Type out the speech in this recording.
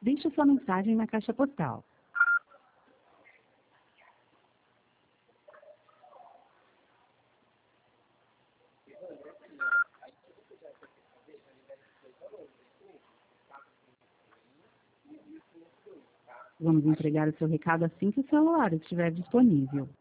deixe sua mensagem na caixa postal. Vamos entregar o seu recado assim que o celular estiver disponível.